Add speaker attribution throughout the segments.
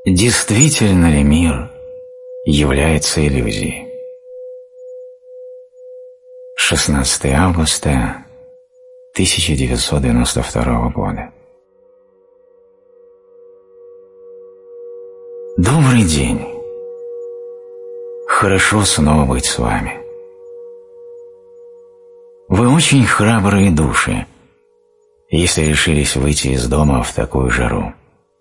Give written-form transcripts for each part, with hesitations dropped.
Speaker 1: Действительно ли мир является иллюзией? 16 августа 1992 года. Добрый день. Хорошо снова быть с вами. Вы очень храбрые души, если решились выйти из дома в такую жару.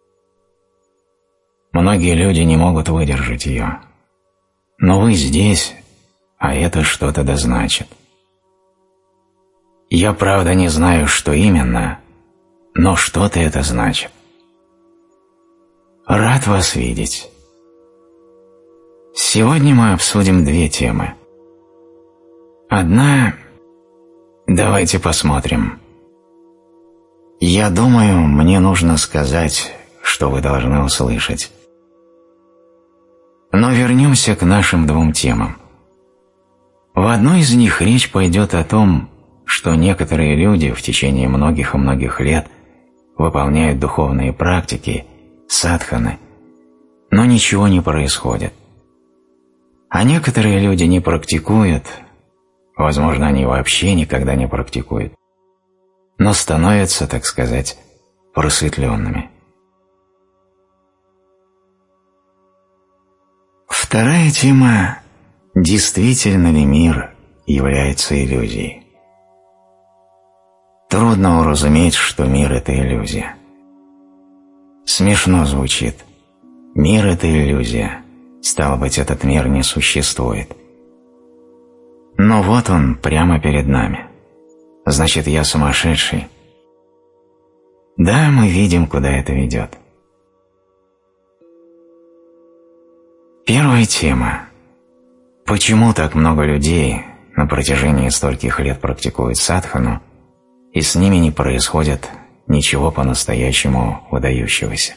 Speaker 1: Многие люди не могут выдержать ее. Но вы здесь, а это что-то да значит. Я, правда, не знаю, что именно, но что-то это значит. Рад вас видеть. Сегодня мы обсудим две темы. Одна... Давайте посмотрим. Я думаю, мне нужно сказать, что вы должны услышать. Но вернемся к нашим двум темам. В одной из них речь пойдет о том, что некоторые люди в течение многих и многих лет выполняют духовные практики, садханы, но ничего не происходит. А некоторые люди не практикуют, возможно, они вообще никогда не практикуют, но становятся, так сказать, просветленными. Вторая тема – действительно ли мир является иллюзией? Трудно уразуметь, что мир – это иллюзия. Смешно звучит. Мир – это иллюзия. Стало быть, этот мир не существует. Но вот он прямо перед нами. Значит, я сумасшедший. Да, мы видим, куда это ведет. Первая тема. Почему так много людей на протяжении стольких лет практикуют садхану, и с ними не происходит ничего по-настоящему выдающегося?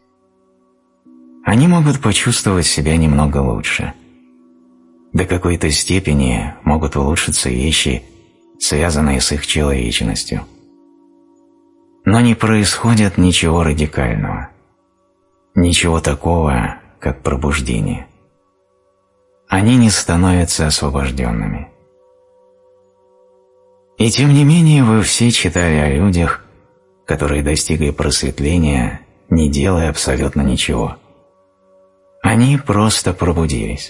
Speaker 1: Они могут почувствовать себя немного лучше. До какой-то степени могут улучшиться вещи, связанные с их человечностью. Но не происходит ничего радикального, ничего такого, как пробуждение. Они не становятся освобожденными. И тем не менее вы все читали о людях, которые достигли просветления, не делая абсолютно ничего. Они просто пробудились.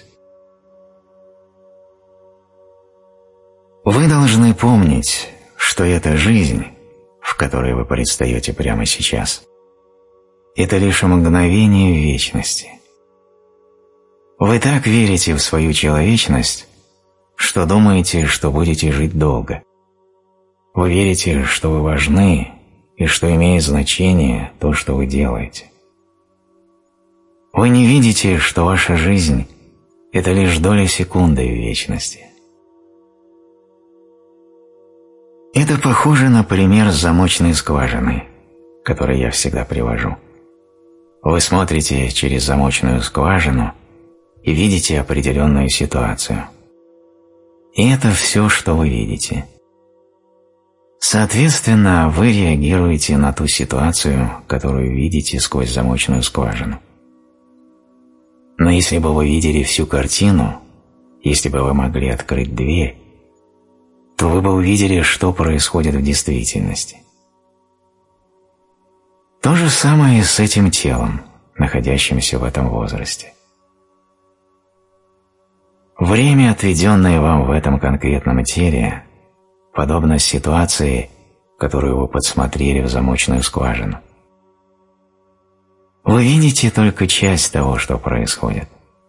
Speaker 1: Вы должны помнить, что эта жизнь, в которой вы предстаете прямо сейчас, это лишь мгновение в вечности. Вы так верите в свою человечность, что думаете, что будете жить долго. Вы верите, что вы важны и что имеет значение то, что вы делаете. Вы не видите, что ваша жизнь – это лишь доля секунды в вечности. Это похоже на пример с замочной скважиной, который я всегда привожу. Вы смотрите через замочную скважину и видите определенную ситуацию. И это все, что вы видите. Соответственно, вы реагируете на ту ситуацию, которую видите сквозь замочную скважину. Но если бы вы видели всю картину, если бы вы могли открыть дверь, то вы бы увидели, что происходит в действительности. То же самое и с этим телом, находящимся в этом возрасте. Время, отведенное вам в этом конкретном теле, подобно ситуации, которую вы подсмотрели в замочную скважину. Вы видите только часть того, что происходит.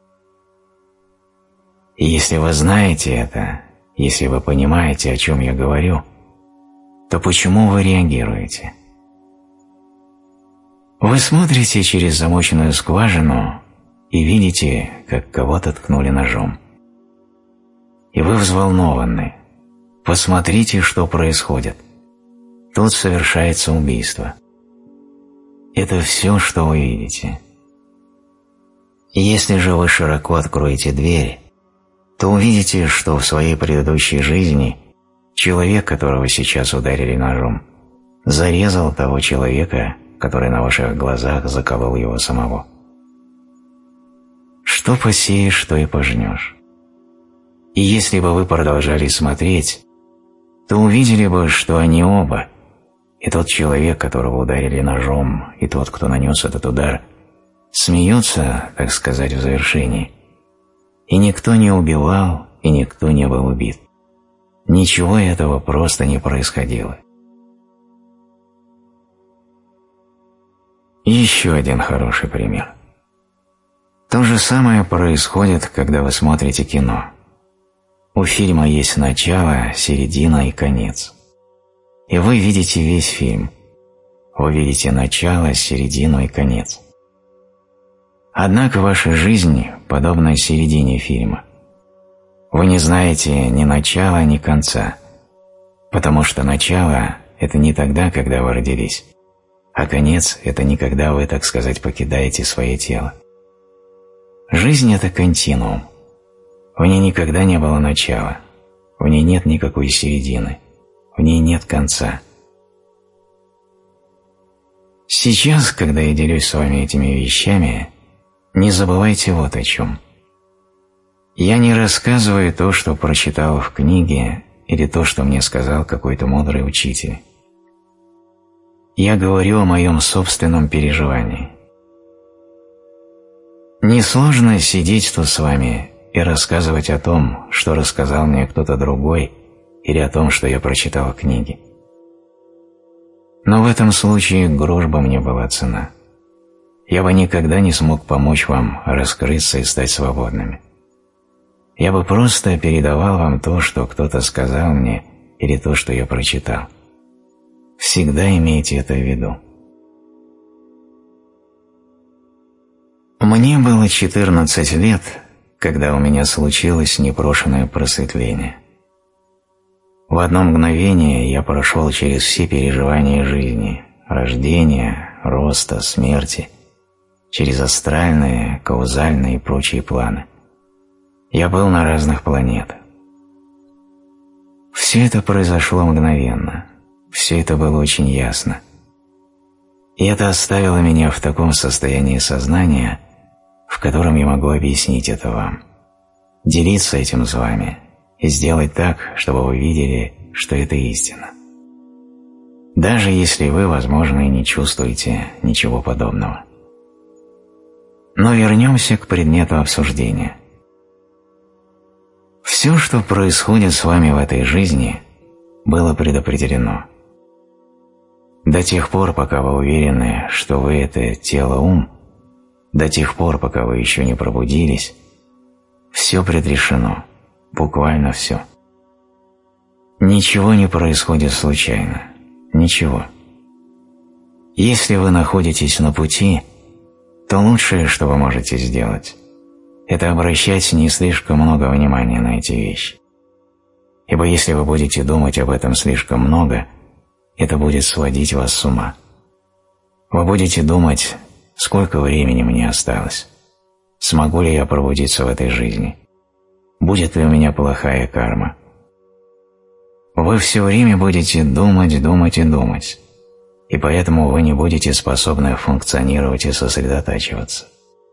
Speaker 1: И если вы знаете это, если вы понимаете, о чем я говорю, то почему вы реагируете? Вы смотрите через замочную скважину и видите, как кого-то ткнули ножом. И вы взволнованы. Посмотрите, что происходит. Тут совершается убийство. Это все, что вы видите. И если же вы широко откроете дверь, то увидите, что в своей предыдущей жизни человек, которого сейчас ударили ножом, зарезал того человека, который на ваших глазах заколол его самого. Что посеешь, то и пожнешь. И если бы вы продолжали смотреть, то увидели бы, что они оба, и тот человек, которого ударили ножом, и тот, кто нанес этот удар, смеются, так сказать, в завершении. И никто не убивал, и никто не был убит. Ничего этого просто не происходило. И еще один хороший пример. То же самое происходит, когда вы смотрите кино. У фильма есть начало, середина и конец. И вы видите весь фильм. Вы видите начало, середину и конец. Однако ваша жизнь подобна середине фильма. Вы не знаете ни начала, ни конца, потому что начало – это не тогда, когда вы родились, а конец – это не когда вы, так сказать, покидаете свое тело. Жизнь – это континуум. В ней никогда не было начала, в ней нет никакой середины, в ней нет конца. Сейчас, когда я делюсь с вами этими вещами, не забывайте вот о чем. Я не рассказываю то, что прочитал в книге, или то, что мне сказал какой-то мудрый учитель. Я говорю о моем собственном переживании. Несложно сидеть тут с вами и рассказывать о том, что рассказал мне кто-то другой, или о том, что я прочитал в книге. Но в этом случае грош бы мне была цена. Я бы никогда не смог помочь вам раскрыться и стать свободными. Я бы просто передавал вам то, что кто-то сказал мне, или то, что я прочитал. Всегда имейте это в виду. Мне было 14 лет, когда у меня случилось непрошенное просветление. В одно мгновение я прошел через все переживания жизни, рождения, роста, смерти, через астральные, каузальные и прочие планы. Я был на разных планетах. Все это произошло мгновенно, все это было очень ясно. И это оставило меня в таком состоянии сознания, в котором я могу объяснить это вам, делиться этим с вами и сделать так, чтобы вы видели, что это истина. Даже если вы, возможно, и не чувствуете ничего подобного. Но вернемся к предмету обсуждения. Все, что происходит с вами в этой жизни, было предопределено. До тех пор, пока вы уверены, что вы – это тело-ум, до тех пор, пока вы еще не пробудились, все предрешено, буквально все. Ничего не происходит случайно, ничего. Если вы находитесь на пути, то лучшее, что вы можете сделать, это обращать не слишком много внимания на эти вещи. Ибо если вы будете думать об этом слишком много, это будет сводить вас с ума. Вы будете думать, сколько времени мне осталось, смогу ли я пробудиться в этой жизни, будет ли у меня плохая карма. Вы все время будете думать, думать и думать, и поэтому вы не будете способны функционировать и сосредотачиваться.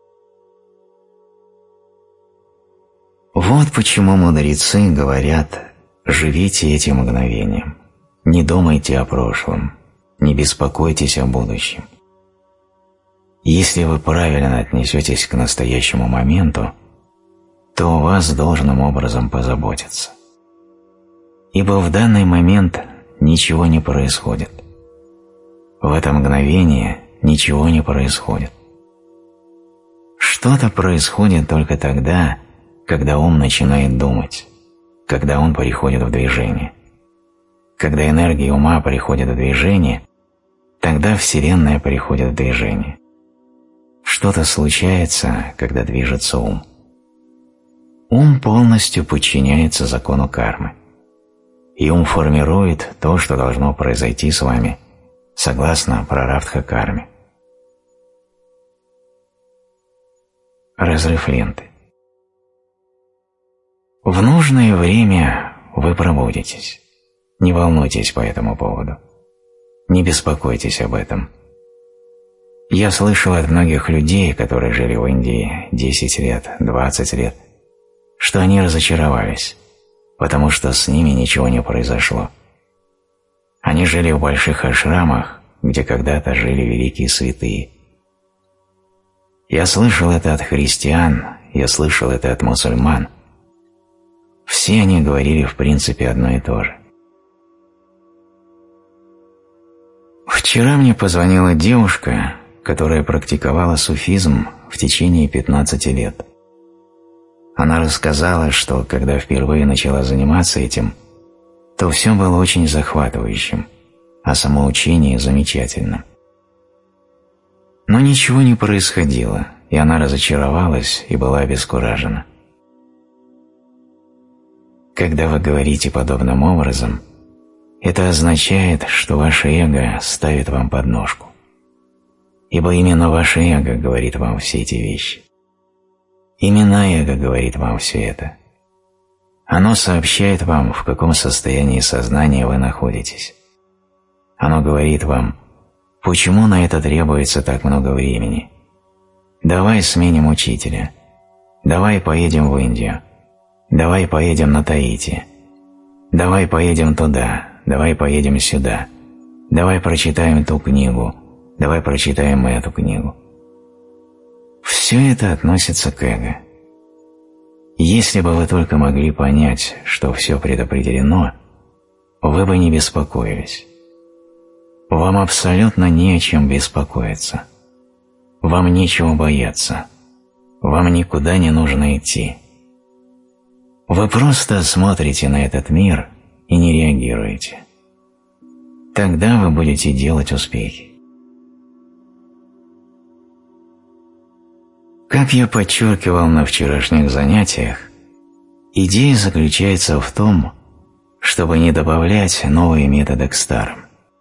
Speaker 1: Вот почему мудрецы говорят: живите этим мгновением, не думайте о прошлом, не беспокойтесь о будущем. Если вы правильно отнесетесь к настоящему моменту, то о вас должным образом позаботятся. Ибо в данный момент ничего не происходит. В это мгновение ничего не происходит. Что-то происходит только тогда, когда ум начинает думать, когда он приходит в движение. Когда энергия ума приходит в движение, тогда Вселенная приходит в движение. Что-то случается, когда движется ум. Ум полностью подчиняется закону кармы. И ум формирует то, что должно произойти с вами, согласно прарабдха-карме. Разрыв ленты. В нужное время вы пробудитесь. Не волнуйтесь по этому поводу. Не беспокойтесь об этом. Я слышал от многих людей, которые жили в Индии 10 лет, 20 лет, что они разочаровались, потому что с ними ничего не произошло. Они жили в больших ашрамах, где когда-то жили великие святые. Я слышал это от христиан, я слышал это от мусульман. Все они говорили в принципе одно и то же. Вчера мне позвонила девушка, которая практиковала суфизм в течение 15 лет. Она рассказала, что когда впервые начала заниматься этим, то все было очень захватывающим, а само учение замечательным. Но ничего не происходило, и она разочаровалась и была обескуражена. Когда вы говорите подобным образом, это означает, что ваше эго ставит вам подножку. Ибо именно ваше эго говорит вам все эти вещи. Именно эго говорит вам все это. Оно сообщает вам, в каком состоянии сознания вы находитесь. Оно говорит вам, почему на это требуется так много времени. Давай сменим учителя. Давай поедем в Индию. Давай поедем на Таити. Давай поедем туда. Давай поедем сюда. Давай прочитаем ту книгу. Давай прочитаем эту книгу. Все это относится к эго. Если бы вы только могли понять, что все предопределено, вы бы не беспокоились. Вам абсолютно не о чем беспокоиться. Вам нечего бояться. Вам никуда не нужно идти. Вы просто смотрите на этот мир и не реагируете. Тогда вы будете делать успехи. Как я подчеркивал на вчерашних занятиях, идея заключается в том, чтобы не добавлять новые методы к старым.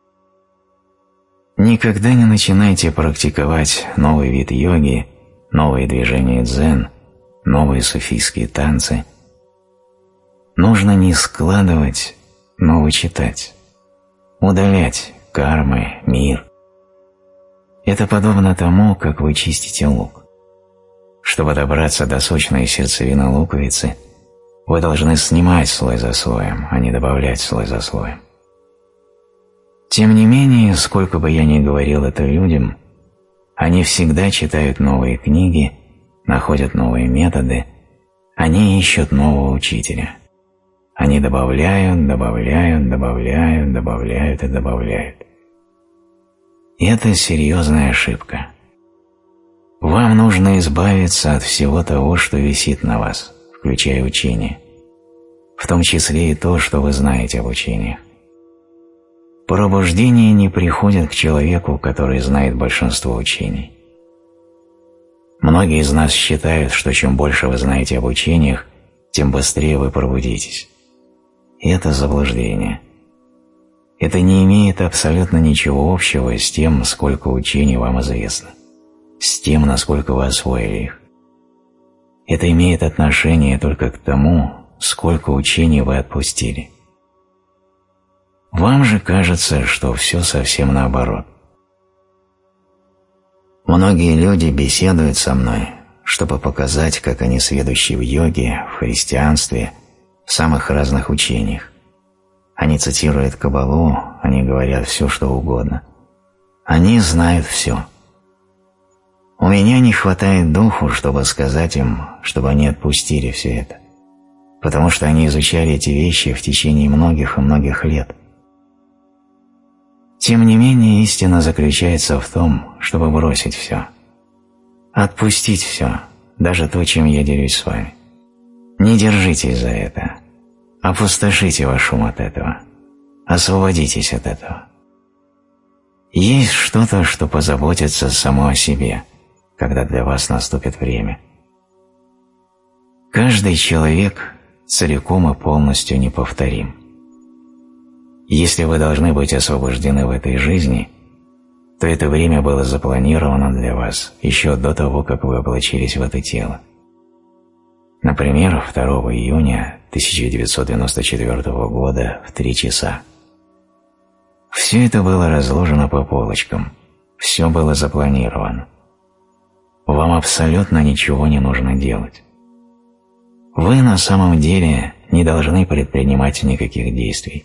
Speaker 1: Никогда не начинайте практиковать новый вид йоги, новые движения дзен, новые суфийские танцы. Нужно не складывать, но вычитать, удалять кармы, мир. Это подобно тому, как вы чистите лук. Чтобы добраться до сочной сердцевины луковицы, вы должны снимать слой за слоем, а не добавлять слой за слоем. Тем не менее, сколько бы я ни говорил это людям, они всегда читают новые книги, находят новые методы, они ищут нового учителя. Они добавляют, добавляют, добавляют, добавляют и добавляют. И это серьезная ошибка. Вам нужно избавиться от всего того, что висит на вас, включая учение, в том числе и то, что вы знаете об учениях. Пробуждение не приходит к человеку, который знает большинство учений. Многие из нас считают, что чем больше вы знаете об учениях, тем быстрее вы пробудитесь. И это заблуждение. Это не имеет абсолютно ничего общего с тем, сколько учений вам известно, с тем, насколько вы освоили их. Это имеет отношение только к тому, сколько учений вы отпустили. Вам же кажется, что все совсем наоборот. Многие люди беседуют со мной, чтобы показать, как они сведущи в йоге, в христианстве, в самых разных учениях. Они цитируют Каббалу, они говорят все, что угодно. Они знают все. У меня не хватает духу, чтобы сказать им, чтобы они отпустили все это, потому что они изучали эти вещи в течение многих и многих лет. Тем не менее, истина заключается в том, чтобы бросить все. Отпустить все, даже то, чем я делюсь с вами. Не держитесь за это. Опустошите ваш ум от этого. Освободитесь от этого. Есть что-то, что позаботится само о себе, когда для вас наступит время. Каждый человек целиком и полностью неповторим. Если вы должны быть освобождены в этой жизни, то это время было запланировано для вас еще до того, как вы облачились в это тело. Например, 2 июня 1994 года в 3 часа. Все это было разложено по полочкам, все было запланировано. Вам абсолютно ничего не нужно делать. Вы на самом деле не должны предпринимать никаких действий.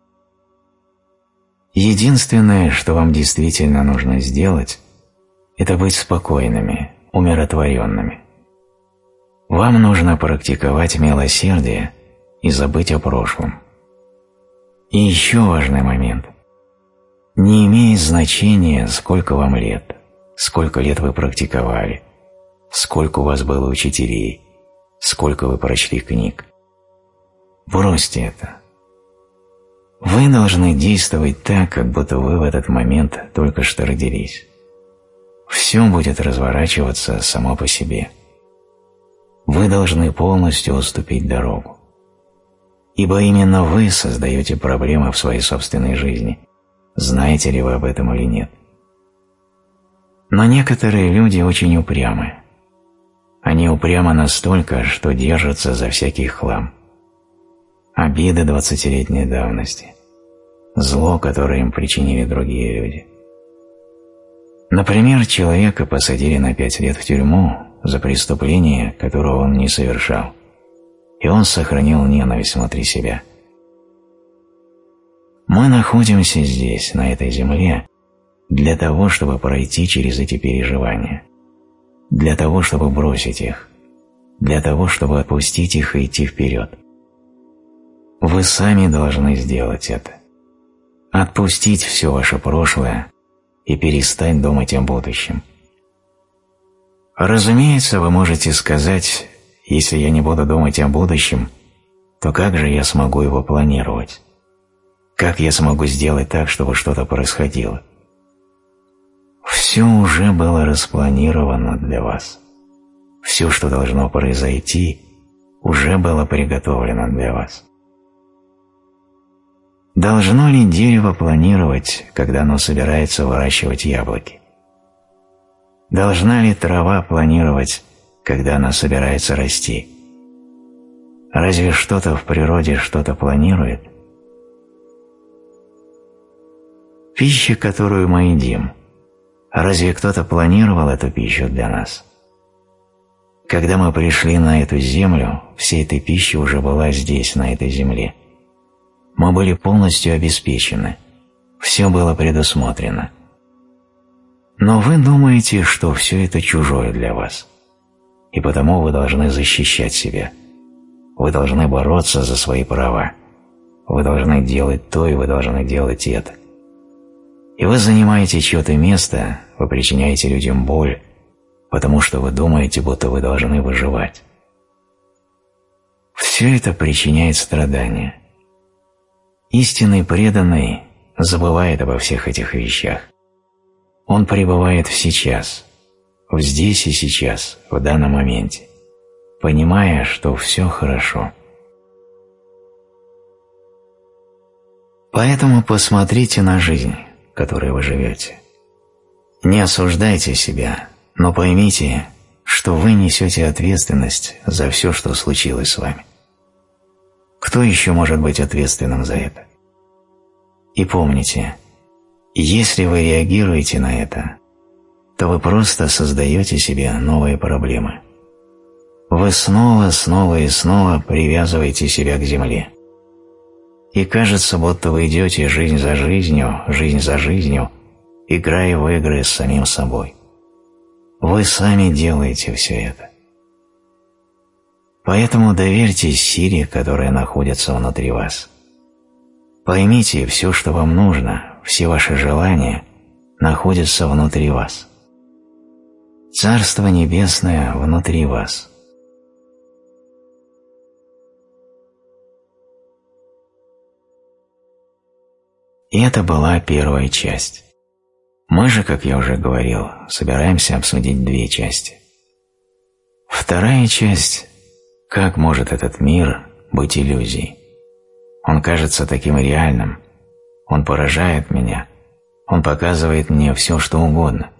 Speaker 1: Единственное, что вам действительно нужно сделать, это быть спокойными, умиротворенными. Вам нужно практиковать милосердие и забыть о прошлом. И еще важный момент. Не имеет значения, сколько вам лет, сколько лет вы практиковали, сколько у вас было учителей, сколько вы прочли книг. Бросьте это. Вы должны действовать так, как будто вы в этот момент только что родились. Все будет разворачиваться само по себе. Вы должны полностью уступить дорогу. Ибо именно вы создаете проблемы в своей собственной жизни, знаете ли вы об этом или нет. Но некоторые люди очень упрямы. Они упрямы настолько, что держатся за всякий хлам. Обиды 20-летней давности, зло, которое им причинили другие люди. Например, человека посадили на 5 лет в тюрьму за преступление, которого он не совершал, и он сохранил ненависть внутри себя. Мы находимся здесь, на этой земле, для того, чтобы пройти через эти переживания, для того, чтобы бросить их, для того, чтобы отпустить их и идти вперед. Вы сами должны сделать это. Отпустить все ваше прошлое и перестать думать о будущем. Разумеется, вы можете сказать, если я не буду думать о будущем, то как же я смогу его планировать? Как я смогу сделать так, чтобы что-то происходило? Все уже было распланировано для вас. Все, что должно произойти, уже было приготовлено для вас. Должно ли дерево планировать, когда оно собирается выращивать яблоки? Должна ли трава планировать, когда она собирается расти? Разве что-то в природе что-то планирует? Пища, которую мы едим, разве кто-то планировал эту пищу для нас? Когда мы пришли на эту землю, вся эта пища уже была здесь, на этой земле. Мы были полностью обеспечены, все было предусмотрено. Но вы думаете, что все это чужое для вас, и потому вы должны защищать себя. Вы должны бороться за свои права. Вы должны делать то, и вы должны делать это. И вы занимаете чье-то место, вы причиняете людям боль, потому что вы думаете, будто вы должны выживать. Все это причиняет страдания. Истинный преданный забывает обо всех этих вещах. Он пребывает в сейчас, в здесь и сейчас, в данном моменте, понимая, что все хорошо. Поэтому посмотрите на жизнь, которой вы живете. Не осуждайте себя, но поймите, что вы несете ответственность за все, что случилось с вами. Кто еще может быть ответственным за это? И помните, если вы реагируете на это, то вы просто создаете себе новые проблемы. Вы снова и снова привязываете себя к земле. И кажется, будто вы идете жизнь за жизнью, играя в игры с самим собой. Вы сами делаете все это. Поэтому доверьтесь силе, которая находится внутри вас. Поймите, все, что вам нужно, все ваши желания находятся внутри вас. Царство Небесное внутри вас. И это была первая часть. Мы же, как я уже говорил, собираемся обсудить две части. Вторая часть – как может этот мир быть иллюзией? Он кажется таким реальным, он поражает меня, он показывает мне все, что угодно.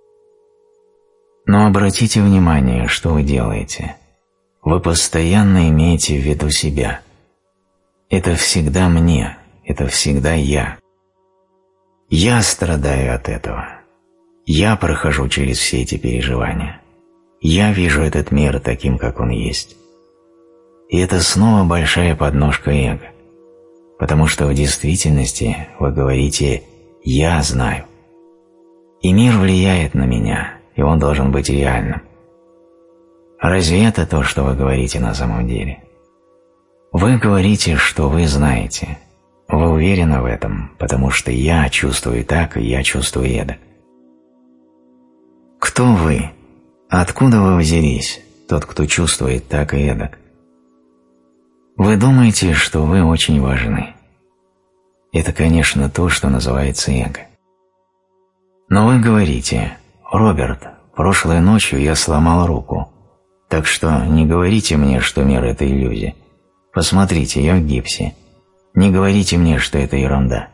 Speaker 1: Но обратите внимание, что вы делаете. Вы постоянно имеете в виду себя. Это всегда мне, это всегда я. Я страдаю от этого. Я прохожу через все эти переживания. Я вижу этот мир таким, как он есть. И это снова большая подножка эго, потому что в действительности вы говорите «я знаю». И мир влияет на меня, и он должен быть реальным. Разве это то, что вы говорите на самом деле? Вы говорите, что вы знаете. Вы уверены в этом, потому что я чувствую так, и я чувствую эдак. Кто вы? Откуда вы взялись, тот, кто чувствует так и эдак? Вы думаете, что вы очень важны. Это, конечно, то, что называется эго. Но вы говорите: «Роберт, прошлой ночью я сломал руку, так что не говорите мне, что мир – это иллюзия. Посмотрите, я в гипсе. Не говорите мне, что это ерунда».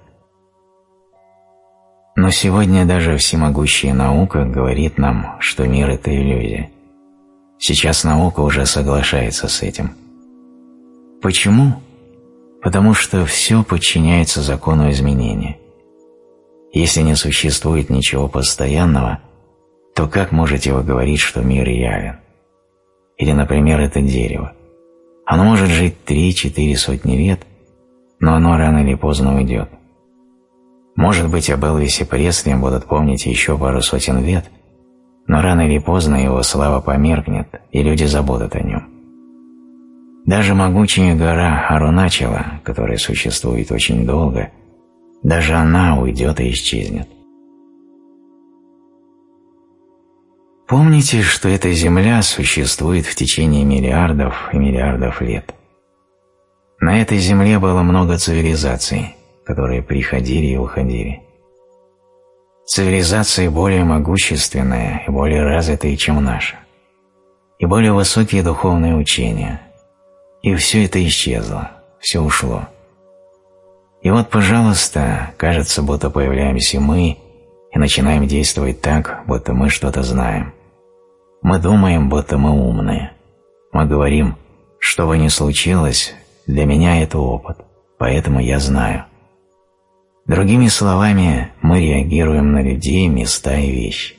Speaker 1: Но сегодня даже всемогущая наука говорит нам, что мир – это иллюзия. Сейчас наука уже соглашается с этим. Почему? Потому что все подчиняется закону изменения. Если не существует ничего постоянного, то как можете вы говорить, что мир реален? Или, например, это дерево. Оно может жить 3-4 сотни лет, но оно рано или поздно уйдет. Может быть, об Элвисе Пресли будут помнить еще пару сотен лет, но рано или поздно его слава померкнет, и люди забудут о нем. Даже могучая гора Аруначала, которая существует очень долго, даже она уйдет и исчезнет. Помните, что эта Земля существует в течение миллиардов и миллиардов лет. На этой Земле было много цивилизаций, которые приходили и уходили. Цивилизации более могущественные и более развитые, чем наша, и более высокие духовные учения. И все это исчезло, все ушло. И вот, пожалуйста, кажется, будто появляемся мы и начинаем действовать так, будто мы что-то знаем. Мы думаем, будто мы умные. Мы говорим, что бы ни случилось, для меня это опыт, поэтому я знаю. Другими словами, мы реагируем на людей, места и вещи.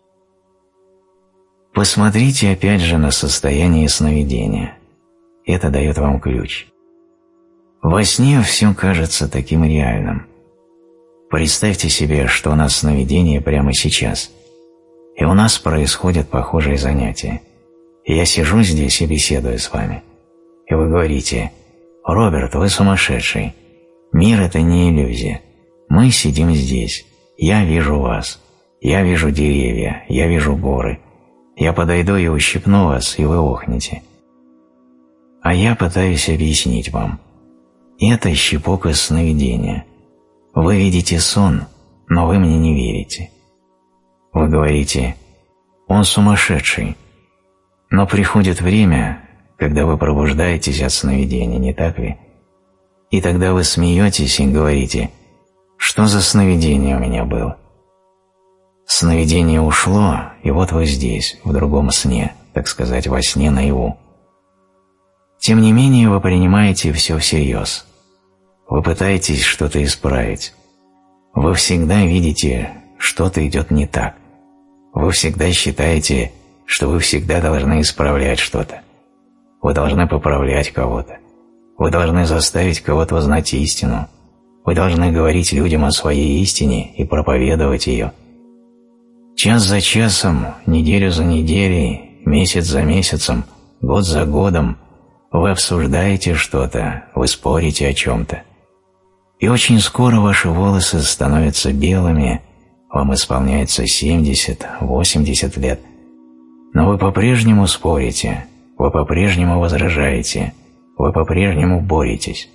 Speaker 1: Посмотрите опять же на состояние сновидения. Это дает вам ключ. Во сне все кажется таким реальным. Представьте себе, что у нас сновидение прямо сейчас, и у нас происходят похожие занятия. И я сижу здесь и беседую с вами. И вы говорите: «Роберт, вы сумасшедший. Мир – это не иллюзия. Мы сидим здесь. Я вижу вас. Я вижу деревья. Я вижу горы. Я подойду и ущипну вас, и вы охнете. А я пытаюсь объяснить вам. Это щепок из сновидения. Вы видите сон, но вы мне не верите. Вы говорите: он сумасшедший. Но приходит время, когда вы пробуждаетесь от сновидения, не так ли? И тогда вы смеетесь и говорите: что за сновидение у меня было? Сновидение ушло, и вот вы здесь, в другом сне, так сказать, во сне наяву. Тем не менее, вы принимаете все всерьез. Вы пытаетесь что-то исправить. Вы всегда видите, что-то идет не так. Вы всегда считаете, что вы всегда должны исправлять что-то. Вы должны поправлять кого-то. Вы должны заставить кого-то узнать истину. Вы должны говорить людям о своей истине и проповедовать ее. Час за часом, неделю за неделей, месяц за месяцем, год за годом вы обсуждаете что-то, вы спорите о чем-то. И очень скоро ваши волосы становятся белыми, вам исполняется 70, 80 лет. Но вы по-прежнему спорите, вы по-прежнему возражаете, вы по-прежнему боретесь.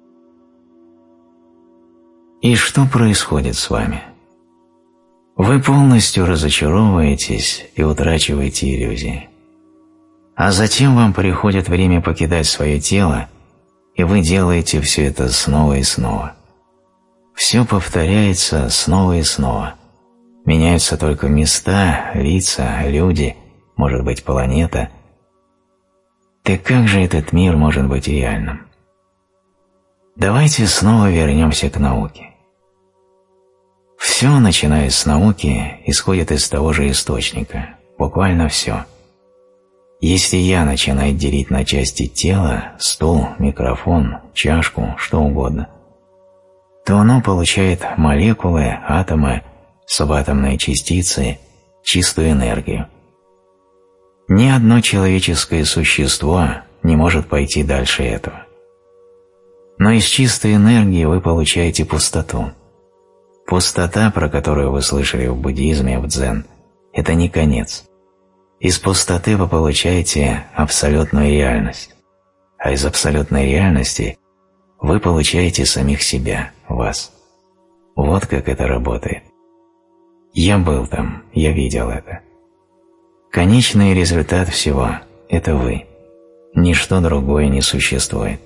Speaker 1: И что происходит с вами? Вы полностью разочаровываетесь и утрачиваете иллюзии. А затем вам приходит время покидать свое тело, и вы делаете все это снова и снова. Все повторяется снова и снова. Меняются только места, лица, люди, может быть, планета. Так как же этот мир может быть реальным? Давайте снова вернемся к науке. Все, начиная с науки, исходит из того же источника, буквально все. Если «я» начинает делить на части тело, стул, микрофон, чашку, что угодно, то оно получает молекулы, атомы, субатомные частицы, чистую энергию. Ни одно человеческое существо не может пойти дальше этого. Но из чистой энергии вы получаете пустоту. Пустота, про которую вы слышали в буддизме, в дзен, это не конец. Из пустоты вы получаете абсолютную реальность, а из абсолютной реальности вы получаете самих себя, вас. Вот как это работает. Я был там, я видел это. Конечный результат всего – это вы. Ничто другое не существует.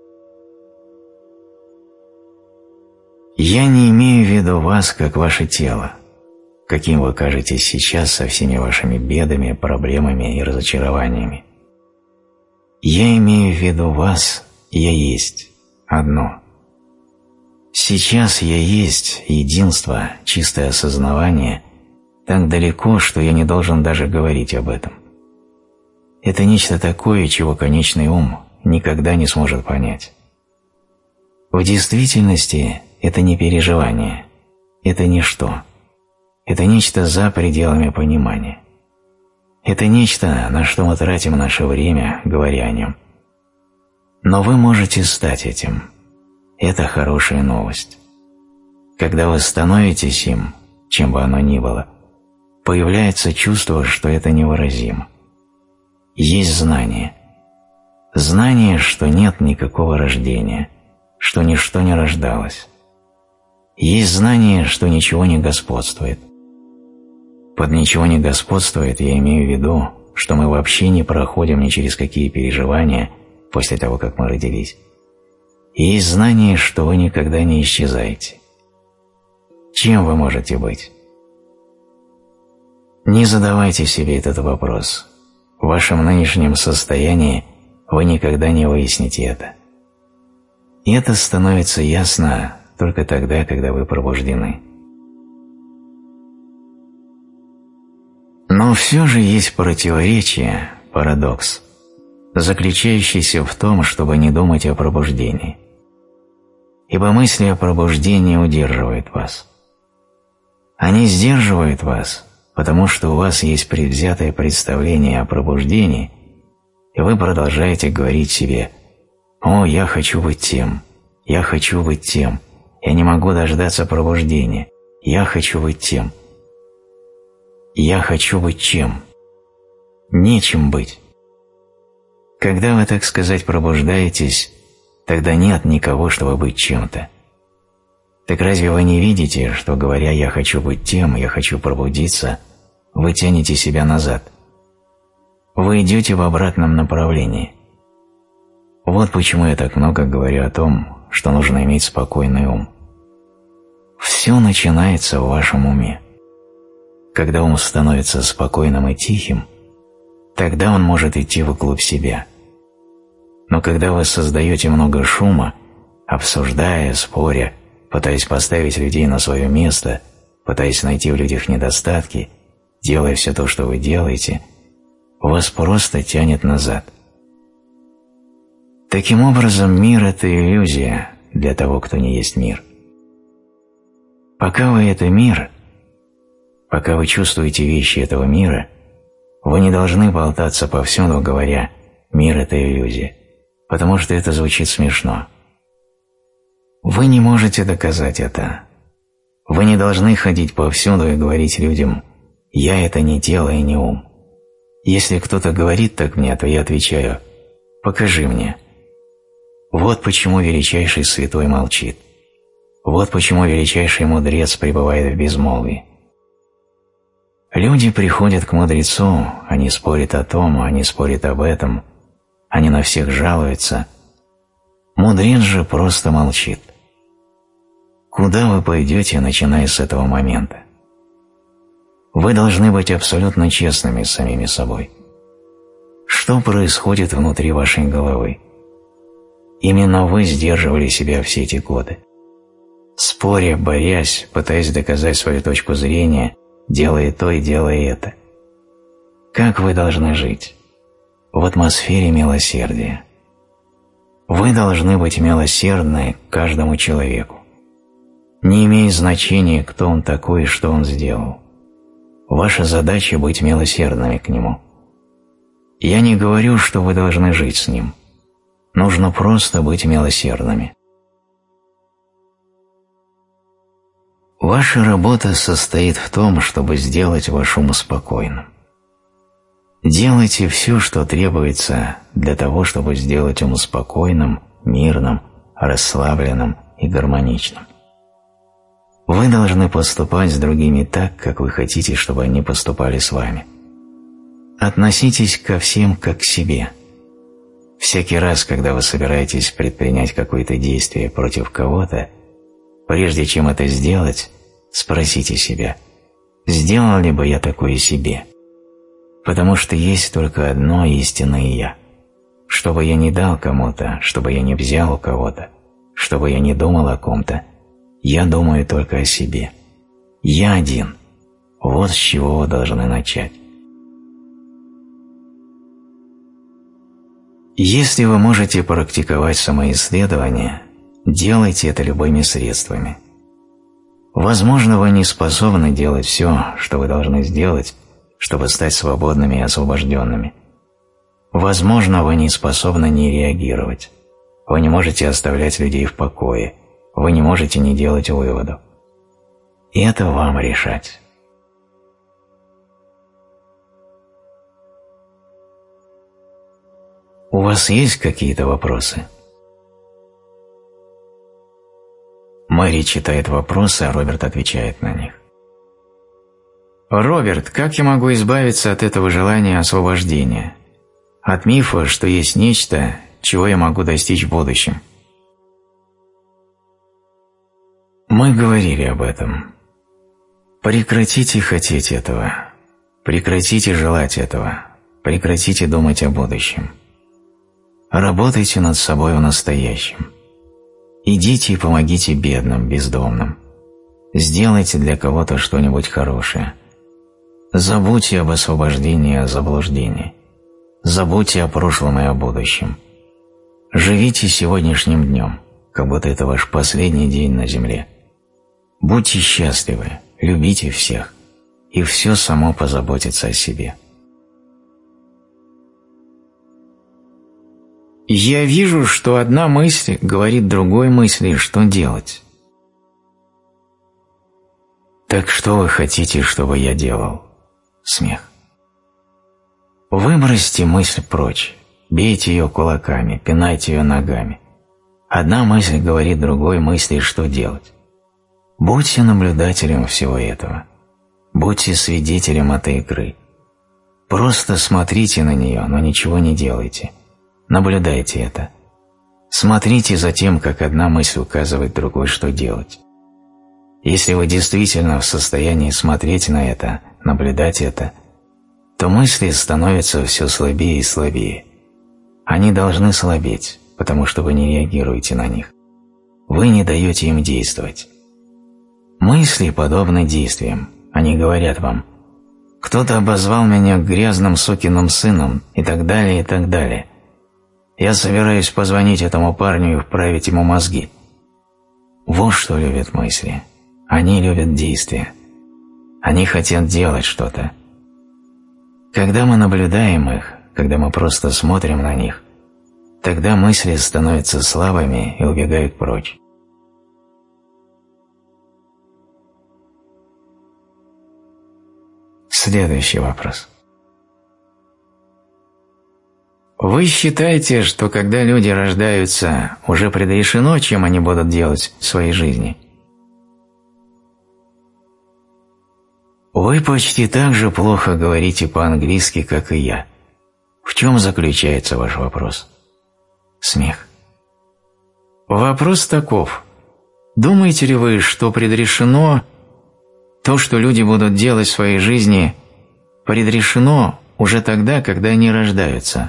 Speaker 1: Я не имею в виду вас, как ваше тело, каким вы кажетесь сейчас со всеми вашими бедами, проблемами и разочарованиями. Я имею в виду вас, я есть, одно. Сейчас я есть, единство, чистое осознавание, так далеко, что я не должен даже говорить об этом. Это нечто такое, чего конечный ум никогда не сможет понять. В действительности это не переживание, это ничто. Это нечто за пределами понимания. Это нечто, на что мы тратим наше время, говоря о нем. Но вы можете стать этим. Это хорошая новость. Когда вы становитесь им, чем бы оно ни было, появляется чувство, что это невыразимо. Есть знание. Знание, что нет никакого рождения, что ничто не рождалось. Есть знание, что ничего не господствует. Под «ничего не господствует» я имею в виду, что мы вообще не проходим ни через какие переживания после того, как мы родились. И есть знание, что вы никогда не исчезаете. Чем вы можете быть? Не задавайте себе этот вопрос. В вашем нынешнем состоянии вы никогда не выясните это. И это становится ясно только тогда, когда вы пробуждены. Но все же есть противоречие, парадокс, заключающийся в том, чтобы не думать о пробуждении. Ибо мысли о пробуждении удерживают вас. Они сдерживают вас, потому что у вас есть предвзятое представление о пробуждении, и вы продолжаете говорить себе: «О, я хочу быть тем, я хочу быть тем, я не могу дождаться пробуждения, я хочу быть тем». Я хочу быть чем? Нечем быть. Когда вы, так сказать, пробуждаетесь, тогда нет никого, чтобы быть чем-то. Так разве вы не видите, что, говоря «я хочу быть тем, я хочу пробудиться», вы тянете себя назад? Вы идете в обратном направлении. Вот почему я так много говорю о том, что нужно иметь спокойный ум. Все начинается в вашем уме. Когда ум становится спокойным и тихим, тогда он может идти вглубь себя. Но когда вы создаете много шума, обсуждая, споря, пытаясь поставить людей на свое место, пытаясь найти в людях недостатки, делая все то, что вы делаете, вас просто тянет назад. Таким образом, мир – это иллюзия для того, кто не есть мир. Пока вы – это мир, пока вы чувствуете вещи этого мира, вы не должны болтаться повсюду, говоря «мир – это иллюзия», потому что это звучит смешно. Вы не можете доказать это. Вы не должны ходить повсюду и говорить людям «я – это не тело и не ум». Если кто-то говорит так мне, то я отвечаю «покажи мне». Вот почему величайший святой молчит. Вот почему величайший мудрец пребывает в безмолвии. Люди приходят к мудрецу, они спорят о том, они спорят об этом, они на всех жалуются. Мудрец же просто молчит. Куда вы пойдете, начиная с этого момента? Вы должны быть абсолютно честными с самими собой. Что происходит внутри вашей головы? Именно вы сдерживали себя все эти годы. Спор споря, борясь, пытаясь доказать свою точку зрения, делая то и делая это. Как вы должны жить? В атмосфере милосердия. Вы должны быть милосердны к каждому человеку. Не имеет значения, кто он такой и что он сделал. Ваша задача – быть милосердными к нему. Я не говорю, что вы должны жить с ним. Нужно просто быть милосердными. Ваша работа состоит в том, чтобы сделать ваш ум спокойным. Делайте все, что требуется для того, чтобы сделать ум спокойным, мирным, расслабленным и гармоничным. Вы должны поступать с другими так, как вы хотите, чтобы они поступали с вами. Относитесь ко всем как к себе. Всякий раз, когда вы собираетесь предпринять какое-то действие против кого-то, прежде чем это сделать, спросите себя, сделал ли бы я такое себе? Потому что есть только одно истинное «я». Что бы я ни дал кому-то, что бы я ни взял у кого-то, что бы я ни думал о ком-то, я думаю только о себе. Я один. Вот с чего вы должны начать. Если вы можете практиковать самоисследование, делайте это любыми средствами. Возможно, вы не способны делать все, что вы должны сделать, чтобы стать свободными и освобожденными. Возможно, вы не способны не реагировать. Вы не можете оставлять людей в покое. Вы не можете не делать выводов. И это вам решать. У вас есть какие-то вопросы? Мэри читает вопросы, а Роберт отвечает на них. Роберт, как я могу избавиться от этого желания освобождения? От мифа, что есть нечто, чего я могу достичь в будущем? Мы говорили об этом. Прекратите хотеть этого. Прекратите желать этого. Прекратите думать о будущем. Работайте над собой в настоящем. Идите и помогите бедным, бездомным. Сделайте для кого-то что-нибудь хорошее. Забудьте об освобождении от заблуждений. Забудьте о прошлом и о будущем. Живите сегодняшним днем, как будто это ваш последний день на земле. Будьте счастливы, любите всех, и все само позаботится о себе. Я вижу, что одна мысль говорит другой мысли, что делать. Так что вы хотите, чтобы я делал? Смех. Выбросьте мысль прочь, бейте ее кулаками, пинайте ее ногами. Одна мысль говорит другой мысли, что делать. Будьте наблюдателем всего этого. Будьте свидетелем этой игры. Просто смотрите на нее, но ничего не делайте. Наблюдайте это. Смотрите за тем, как одна мысль указывает другой, что делать. Если вы действительно в состоянии смотреть на это, наблюдать это, то мысли становятся все слабее и слабее. Они должны слабеть, потому что вы не реагируете на них. Вы не даете им действовать. Мысли подобны действиям. Они говорят вам: «Кто-то обозвал меня грязным сукиным сыном» и так далее, и так далее. «Я собираюсь позвонить этому парню и вправить ему мозги». Вот что любят мысли. Они любят действия. Они хотят делать что-то. Когда мы наблюдаем их, когда мы просто смотрим на них, тогда мысли становятся слабыми и убегают прочь. Следующий вопрос. Вы считаете, что когда люди рождаются, уже предрешено, чем они будут делать в своей жизни? Вы почти так же плохо говорите по-английски, как и я. В чем заключается ваш вопрос? Смех. Вопрос таков. Думаете ли вы, что предрешено то, что люди будут делать в своей жизни, предрешено уже тогда, когда они рождаются?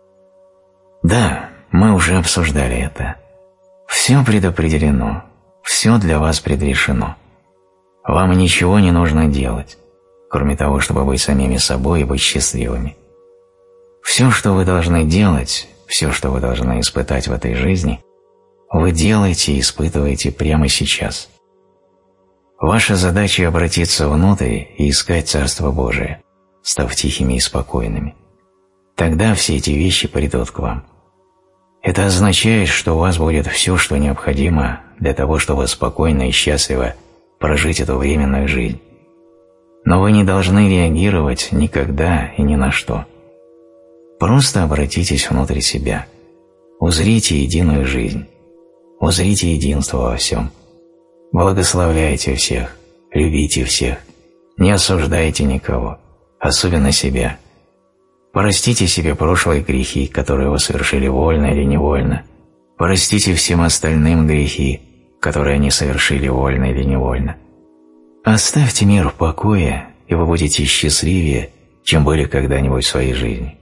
Speaker 1: Да, мы уже обсуждали это. Все предопределено. Все для вас предрешено. Вам ничего не нужно делать, кроме того, чтобы быть самими собой и быть счастливыми. Все, что вы должны делать, все, что вы должны испытать в этой жизни, вы делаете и испытываете прямо сейчас. Ваша задача – обратиться внутрь и искать Царство Божие, став тихими и спокойными. Тогда все эти вещи придут к вам. Это означает, что у вас будет все, что необходимо для того, чтобы спокойно и счастливо прожить эту временную жизнь. Но вы не должны реагировать никогда и ни на что. Просто обратитесь внутрь себя. Узрите единую жизнь. Узрите единство во всем. Благословляйте всех, любите всех, не осуждайте никого, особенно себя. Простите себе прошлые грехи, которые вы совершили вольно или невольно. Простите всем остальным грехи, которые они совершили вольно или невольно. Оставьте мир в покое, и вы будете счастливее, чем были когда-нибудь в своей жизни.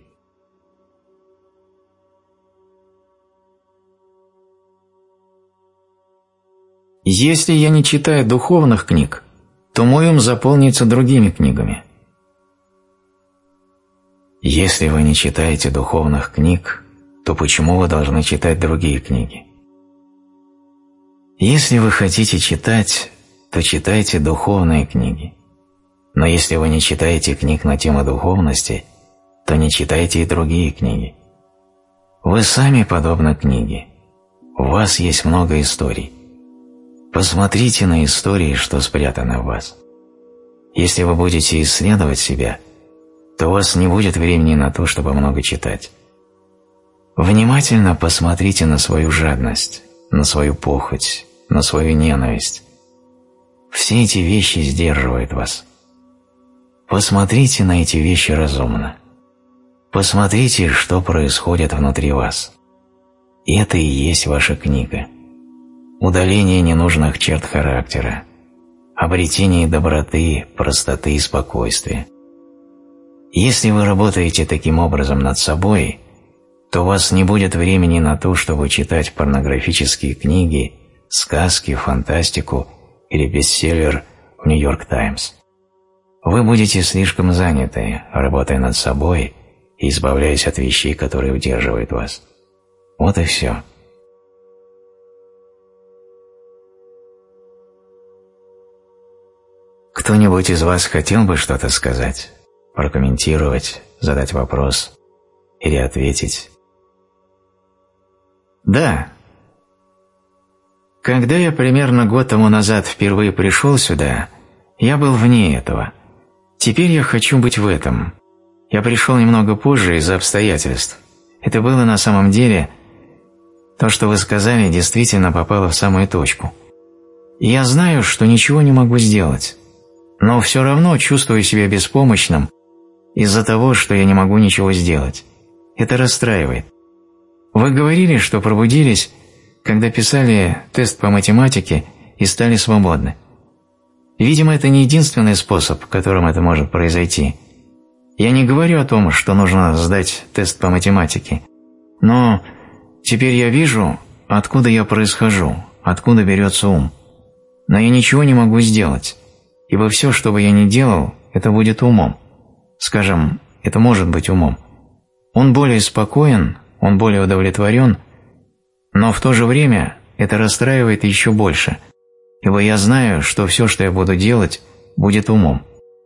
Speaker 2: Если я не читаю духовных книг, то мой ум заполнится другими книгами.
Speaker 1: Если вы не читаете духовных книг, то почему вы должны читать другие книги? Если вы хотите читать, то читайте духовные книги. Но если вы не читаете книг на тему духовности, то не читайте и другие книги. Вы сами подобны книге. У вас есть много историй. Посмотрите на истории, что спрятано в вас. Если вы будете исследовать себя, то у вас не будет времени на то, чтобы много читать. Внимательно посмотрите на свою жадность, на свою похоть, на свою ненависть. Все эти вещи сдерживают вас. Посмотрите на эти вещи разумно. Посмотрите, что происходит внутри вас. И это и есть ваша книга. Удаление ненужных черт характера, обретение доброты, простоты и спокойствия. Если вы работаете таким образом над собой, то у вас не будет времени на то, чтобы читать порнографические книги, сказки, фантастику или бестселлер в «Нью-Йорк Таймс». Вы будете слишком заняты, работая над собой и избавляясь от вещей, которые удерживают вас. Вот и все. Кто-нибудь из вас хотел бы что-то сказать, прокомментировать, задать вопрос или ответить?
Speaker 2: Да. Когда я примерно год тому назад впервые пришел сюда, я был вне этого. Теперь я хочу быть в этом. Я пришел немного позже из-за обстоятельств. Это было на самом деле... То, что вы сказали, действительно попало в самую точку. И я знаю, что ничего не могу сделать. Но все равно чувствую себя беспомощным из-за того, что я не могу ничего сделать. Это расстраивает. Вы говорили, что пробудились, когда писали тест по математике и стали свободны. Видимо, это не единственный способ, которым это может произойти. Я не говорю о том, что нужно сдать тест по математике, но теперь я вижу, откуда я происхожу, откуда берется ум. Но я ничего не могу сделать. Ибо все, что бы я ни делал, это будет умом. Скажем, это может быть умом. Он более спокоен, он более удовлетворен, но в то же время это расстраивает еще больше, ибо я знаю, что все, что я буду делать, будет умом.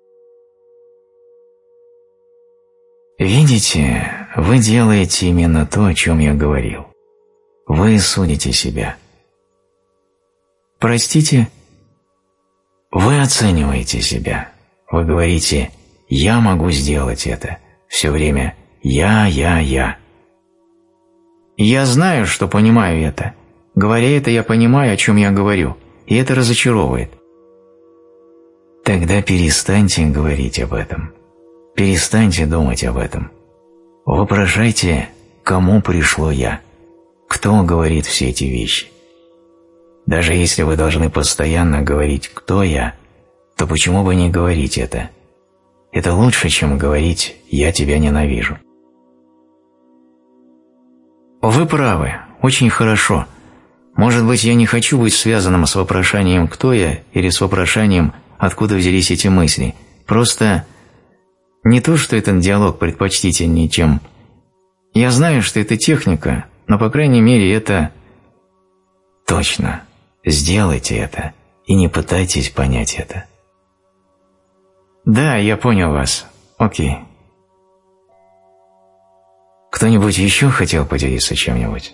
Speaker 2: Видите, вы делаете именно то, о чем я говорил. Вы судите себя. Простите? Вы оцениваете себя. Вы говорите «я могу сделать это». Все время «я». Я знаю, что понимаю это. Говоря это, я понимаю, о чем я говорю, и это разочаровывает. Тогда перестаньте говорить об этом. Перестаньте думать об этом. Вопрошайте, кому пришло «я». Кто говорит все эти вещи? Даже если вы должны постоянно говорить «кто я», то почему бы не говорить это? Это лучше, чем говорить «я тебя ненавижу». Вы правы, очень хорошо. Может быть, я не хочу быть связанным с вопрошанием «кто я» или с вопрошанием «откуда взялись эти мысли». Просто не то, что этот диалог предпочтительнее, чем... Я знаю, что это техника, но, по крайней мере, это... Точно. Сделайте это и не пытайтесь понять это. Да, я понял вас. Окей. Кто-нибудь еще хотел поделиться чем-нибудь?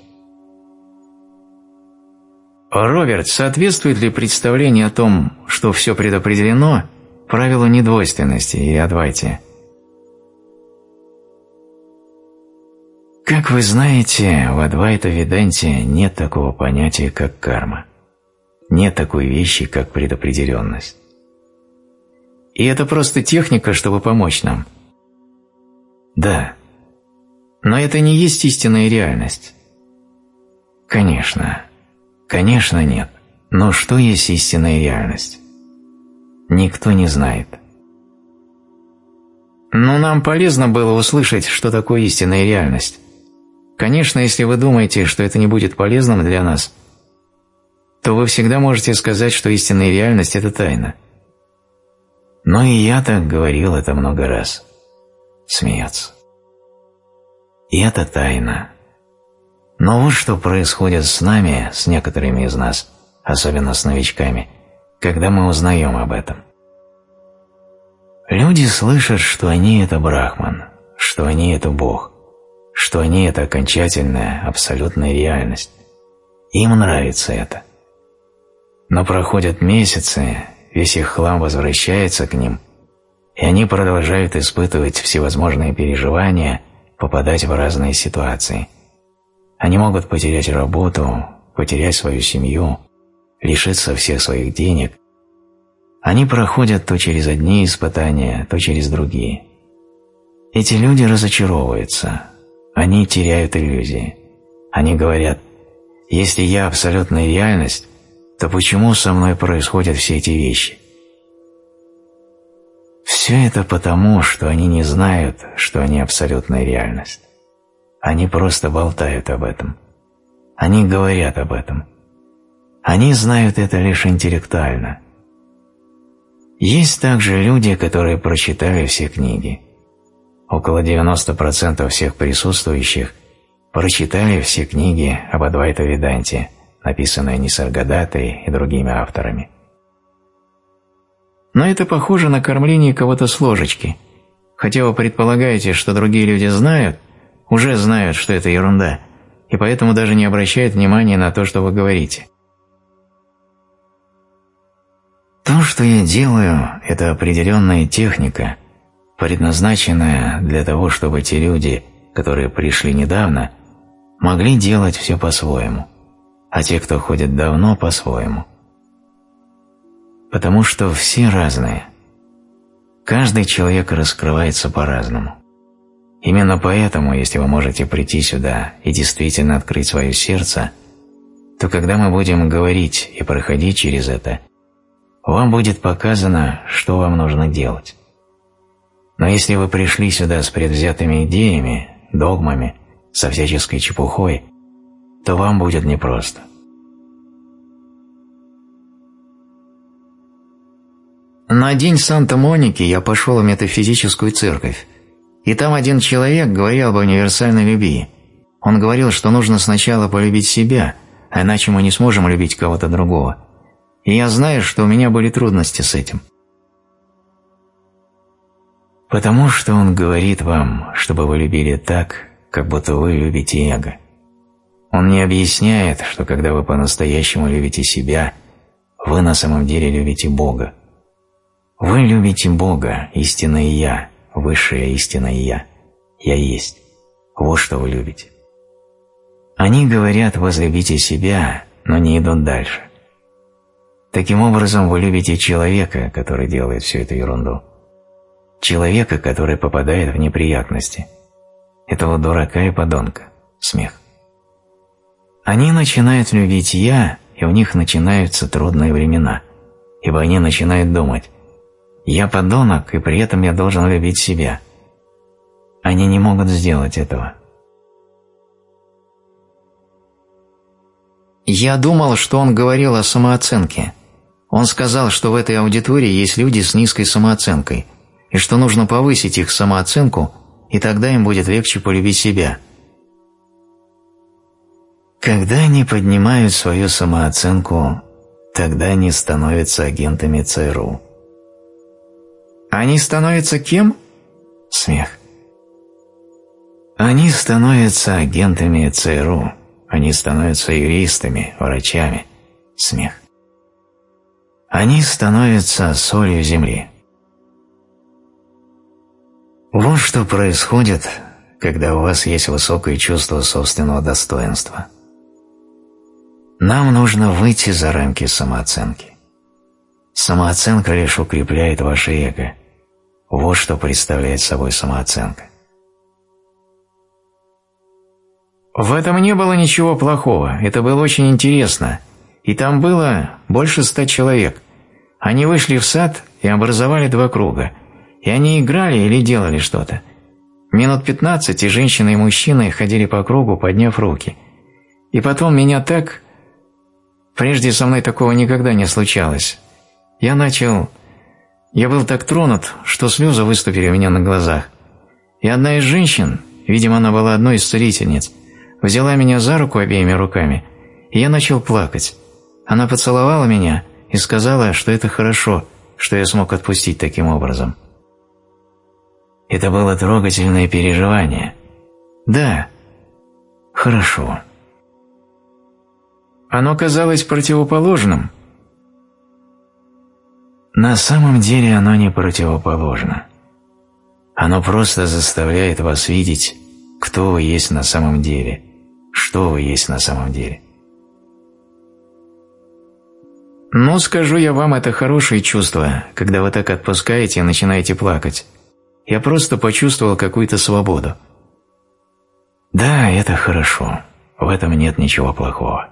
Speaker 2: Роберт, соответствует ли представление о том, что все предопределено, правилу недвойственности и Адвайте? Как вы знаете, в Адвайта-веданте нет такого понятия, как карма. Нет такой вещи, как предопределенность. И это просто техника, чтобы помочь нам. Да. Но это не есть истинная реальность. Конечно. Конечно, нет. Но что есть истинная реальность? Никто не знает. Но нам полезно было услышать, что такое истинная реальность. Конечно, если вы думаете, что это не будет полезным для нас, то вы всегда можете сказать, что истинная реальность – это тайна. Но и я так говорил это много раз. Смеется. И это тайна. Но вот что происходит с нами, с некоторыми из нас, особенно с новичками, когда мы узнаем об этом. Люди слышат, что они – это Брахман, что они – это Бог, что они – это окончательная, абсолютная реальность. Им нравится это. Но проходят месяцы, весь их хлам возвращается к ним, и они продолжают испытывать всевозможные переживания, попадать в разные ситуации. Они могут потерять работу, потерять свою семью, лишиться всех своих денег. Они проходят то через одни испытания, то через другие. Эти люди разочаровываются, они теряют иллюзии. Они говорят: если я абсолютная реальность, то почему со мной происходят все эти вещи? Все это потому, что они не знают, что они абсолютная реальность. Они просто болтают об этом. Они говорят об этом. Они знают это лишь интеллектуально. Есть также люди, которые прочитали все книги. Около 90% всех присутствующих прочитали все книги об Адвайта-веданте, написанные Нисаргадатой и другими авторами. Но это похоже на кормление кого-то с ложечки. Хотя вы предполагаете, что другие люди знают, уже знают, что это ерунда, и поэтому даже не обращают внимания на то, что вы говорите. То, что я делаю, это определенная техника, предназначенная для того, чтобы те люди, которые пришли недавно, могли делать все по-своему, а те, кто ходит давно, по-своему. Потому что все разные. Каждый человек раскрывается по-разному. Именно поэтому, если вы можете прийти сюда и действительно открыть свое сердце, то когда мы будем говорить и проходить через это, вам будет показано, что вам нужно делать. Но если вы пришли сюда с предвзятыми идеями, догмами, со всяческой чепухой, то вам будет непросто. На день Санта-Моники я пошел в метафизическую церковь, и там один человек говорил об универсальной любви. Он говорил, что нужно сначала полюбить себя, а иначе мы не сможем любить кого-то другого. И я знаю, что у меня были трудности с этим. Потому что он говорит вам, чтобы вы любили так, как будто вы любите эго. Он не объясняет, что когда вы по-настоящему любите себя, вы на самом деле любите Бога. Вы любите Бога, истинное Я, высшее истинное Я. Я есть. Вот что вы любите. Они говорят: возлюбите себя, но не идут дальше. Таким образом, вы любите человека, который делает всю эту ерунду. Человека, который попадает в неприятности. Этого дурака и подонка. Смех. Они начинают любить «я», и у них начинаются трудные времена, ибо они начинают думать: «Я подонок, и при этом я должен любить себя». Они не могут сделать этого. Я думал, что он говорил о самооценке. Он сказал, что в этой аудитории есть люди с низкой самооценкой, и что нужно повысить их самооценку, и тогда им будет легче полюбить себя.
Speaker 1: Когда они поднимают свою самооценку, тогда они становятся агентами ЦРУ.
Speaker 2: Они становятся кем?
Speaker 1: Смех. Они становятся агентами ЦРУ. Они становятся юристами, врачами. Смех. Они становятся солью земли. Вот что происходит, когда у вас есть высокое чувство собственного достоинства. Нам нужно выйти за рамки самооценки. Самооценка лишь укрепляет ваше эго. Вот что представляет собой самооценка.
Speaker 2: В этом не было ничего плохого, это было очень интересно. И там было больше 100 человек. Они вышли в сад и образовали 2 круга. И они играли или делали что-то. Минут 15 и женщины, и мужчины ходили по кругу, подняв руки. И потом меня так... Прежде со мной такого никогда не случалось. Я был так тронут, что слезы выступили у меня на глазах. И одна из женщин, видимо, она была одной из целительниц, взяла меня за руку обеими руками, и я начал плакать. Она поцеловала меня и сказала, что это хорошо, что я смог отпустить таким образом.
Speaker 1: Это было трогательное переживание.
Speaker 2: Да.
Speaker 1: Хорошо.
Speaker 2: Оно казалось противоположным.
Speaker 1: На самом деле оно не противоположно. Оно просто заставляет вас видеть, кто вы есть на самом деле, что вы есть на самом деле.
Speaker 2: Ну, скажу я вам, это хорошее чувство, когда вы так отпускаете и начинаете плакать. Я просто почувствовал какую-то свободу.
Speaker 1: Да, это хорошо. В этом нет ничего плохого.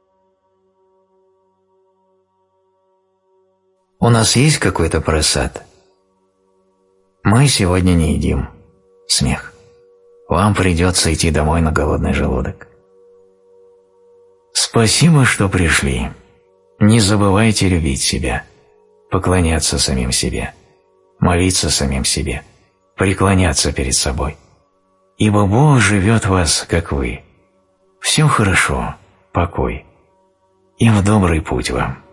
Speaker 1: У нас есть какой-то просад? Мы сегодня не едим. Смех. Вам придется идти домой на голодный желудок. Спасибо, что пришли. Не забывайте любить себя, поклоняться самим себе, молиться самим себе, преклоняться перед собой. Ибо Бог живет в вас, как вы. Все хорошо, покой. И в добрый путь вам.